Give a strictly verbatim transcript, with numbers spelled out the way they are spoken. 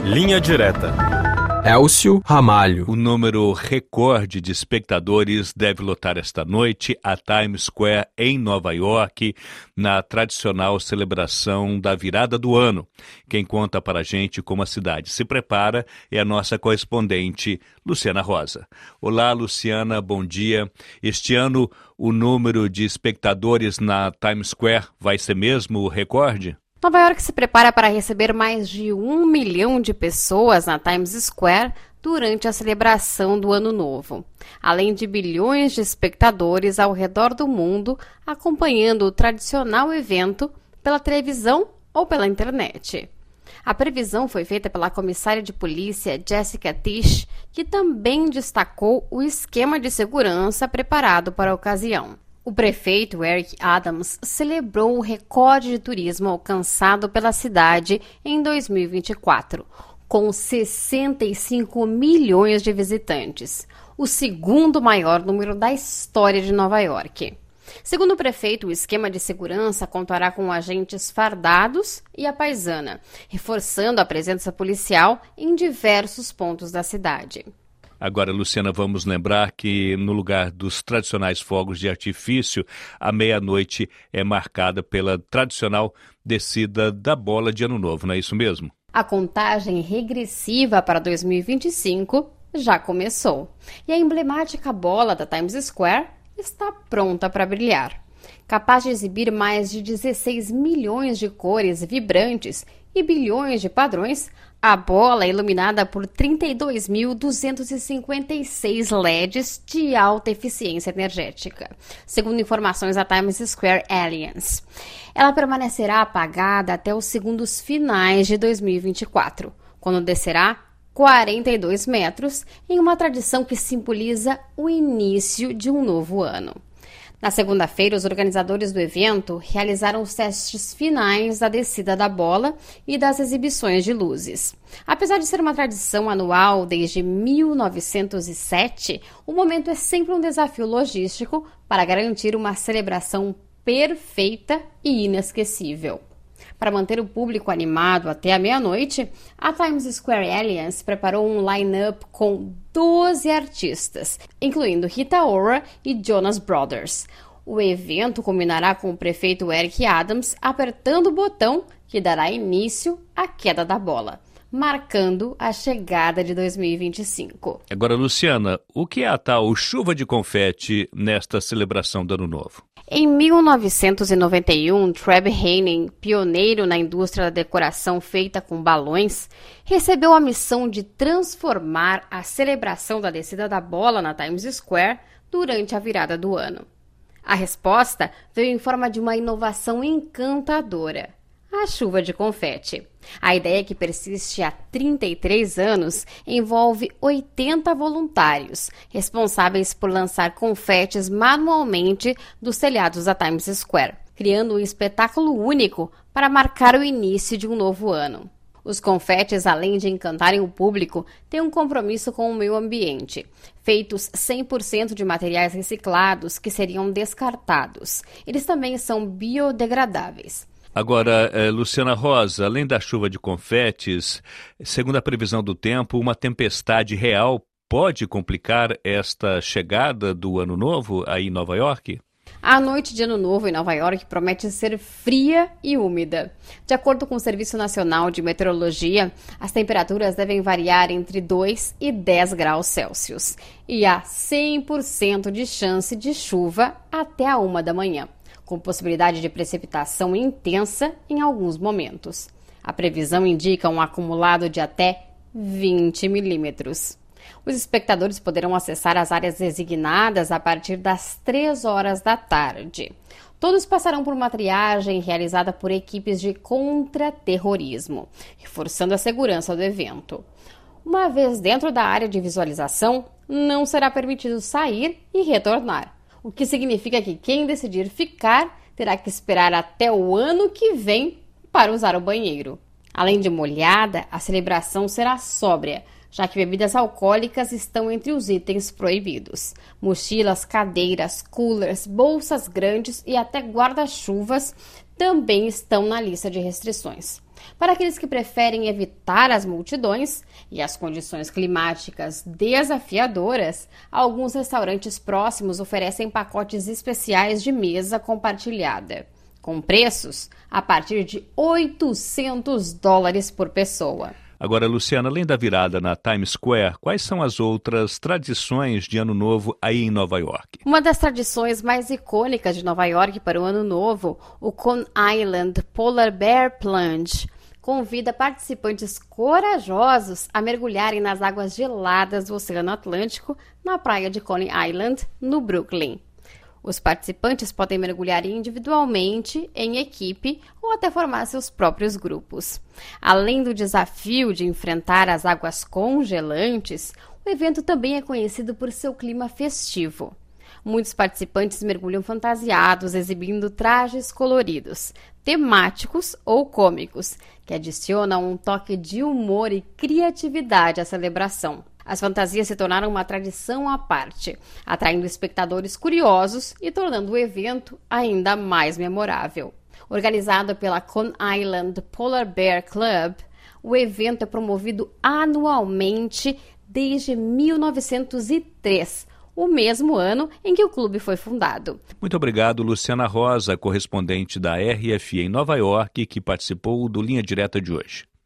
Linha Direta. Elcio Ramalho. O número recorde de espectadores deve lotar esta noite a Times Square em Nova York, na tradicional celebração da virada do ano. Quem conta para a gente como a cidade se prepara é a nossa correspondente, Luciana Rosa. Olá, Luciana, bom dia. Este ano, o número de espectadores na Times Square vai ser mesmo o recorde? Nova York se prepara para receber mais de um milhão de pessoas na Times Square durante a celebração do Ano Novo, além de bilhões de espectadores ao redor do mundo acompanhando o tradicional evento pela televisão ou pela internet. A previsão foi feita pela comissária de polícia Jessica Tisch, que também destacou o esquema de segurança preparado para a ocasião. O prefeito Eric Adams celebrou o recorde de turismo alcançado pela cidade em dois mil e vinte e quatro, com sessenta e cinco milhões de visitantes, o segundo maior número da história de Nova York. Segundo o prefeito, o esquema de segurança contará com agentes fardados e a paisana, reforçando a presença policial em diversos pontos da cidade. Agora, Luciana, vamos lembrar que no lugar dos tradicionais fogos de artifício, a meia-noite é marcada pela tradicional descida da bola de Ano Novo, não é isso mesmo? A contagem regressiva para dois mil e vinte e cinco já começou e a emblemática bola da Times Square está pronta para brilhar. Capaz de exibir mais de dezesseis milhões de cores vibrantes e bilhões de padrões, a bola é iluminada por trinta e dois mil duzentos e cinquenta e seis L E Ds de alta eficiência energética, segundo informações da Times Square Alliance. Ela permanecerá apagada até os segundos finais de dois mil e vinte e quatro, quando descerá quarenta e dois metros, em uma tradição que simboliza o início de um novo ano. Na segunda-feira, os organizadores do evento realizaram os testes finais da descida da bola e das exibições de luzes. Apesar de ser uma tradição anual desde mil novecentos e sete, o momento é sempre um desafio logístico para garantir uma celebração perfeita e inesquecível. Para manter o público animado até a meia-noite, a Times Square Alliance preparou um line-up com doze artistas, incluindo Rita Ora e Jonas Brothers. O evento culminará com o prefeito Eric Adams apertando o botão que dará início à queda da bola, marcando a chegada de dois mil e vinte e cinco. Agora, Luciana, o que é a tal chuva de confete nesta celebração do Ano Novo? Em mil novecentos e noventa e um, Treb Hanning, pioneiro na indústria da decoração feita com balões, recebeu a missão de transformar a celebração da descida da bola na Times Square durante a virada do ano. A resposta veio em forma de uma inovação encantadora: a chuva de confete. A ideia, que persiste há trinta e três anos, envolve oitenta voluntários, responsáveis por lançar confetes manualmente dos telhados da Times Square, criando um espetáculo único para marcar o início de um novo ano. Os confetes, além de encantarem o público, têm um compromisso com o meio ambiente, feitos cem por cento de materiais reciclados que seriam descartados. Eles também são biodegradáveis. Agora, eh, Luciana Rosa, além da chuva de confetes, segundo a previsão do tempo, uma tempestade real pode complicar esta chegada do Ano Novo aí em Nova York? A noite de Ano Novo em Nova York promete ser fria e úmida. De acordo com o Serviço Nacional de Meteorologia, as temperaturas devem variar entre dois e dez graus Celsius e há cem por cento de chance de chuva até a uma da manhã, com possibilidade de precipitação intensa em alguns momentos. A previsão indica um acumulado de até vinte milímetros. Os espectadores poderão acessar as áreas designadas a partir das três horas da tarde. Todos passarão por uma triagem realizada por equipes de contra-terrorismo, reforçando a segurança do evento. Uma vez dentro da área de visualização, não será permitido sair e retornar, o que significa que quem decidir ficar terá que esperar até o ano que vem para usar o banheiro. Além de molhada, a celebração será sóbria, já que bebidas alcoólicas estão entre os itens proibidos. Mochilas, cadeiras, coolers, bolsas grandes e até guarda-chuvas também estão na lista de restrições. Para aqueles que preferem evitar as multidões e as condições climáticas desafiadoras, alguns restaurantes próximos oferecem pacotes especiais de mesa compartilhada, com preços a partir de oitocentos dólares por pessoa. Agora, Luciana, além da virada na Times Square, quais são as outras tradições de Ano Novo aí em Nova York? Uma das tradições mais icônicas de Nova York para o Ano Novo, o Coney Island Polar Bear Plunge, convida participantes corajosos a mergulharem nas águas geladas do Oceano Atlântico na praia de Coney Island, no Brooklyn. Os participantes podem mergulhar individualmente, em equipe ou até formar seus próprios grupos. Além do desafio de enfrentar as águas congelantes, o evento também é conhecido por seu clima festivo. Muitos participantes mergulham fantasiados, exibindo trajes coloridos, temáticos ou cômicos, que adicionam um toque de humor e criatividade à celebração. As fantasias se tornaram uma tradição à parte, atraindo espectadores curiosos e tornando o evento ainda mais memorável. Organizado pela Coney Island Polar Bear Club, o evento é promovido anualmente desde mil novecentos e três, o mesmo ano em que o clube foi fundado. Muito obrigado, Luciana Rosa, correspondente da R F em Nova York, que participou do Linha Direta de hoje.